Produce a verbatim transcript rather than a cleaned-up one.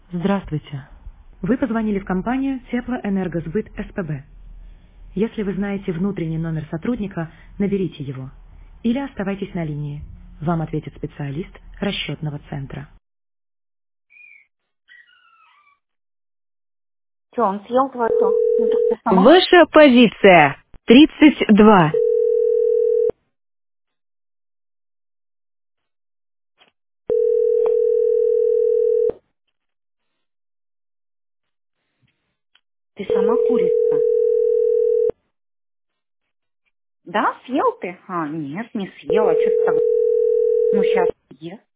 Здравствуйте. Вы позвонили в компанию Теплоэнергосбыт СПБ. Если вы знаете внутренний номер сотрудника, наберите его. Или оставайтесь на линии. Вам ответит специалист расчетного центра. Что, он съел твою то? Ну, так ты сама. Ваша позиция. тридцать два. Ты сама курица. Да, съел ты? А, нет, не съела. Что ты так? Ну, сейчас съел.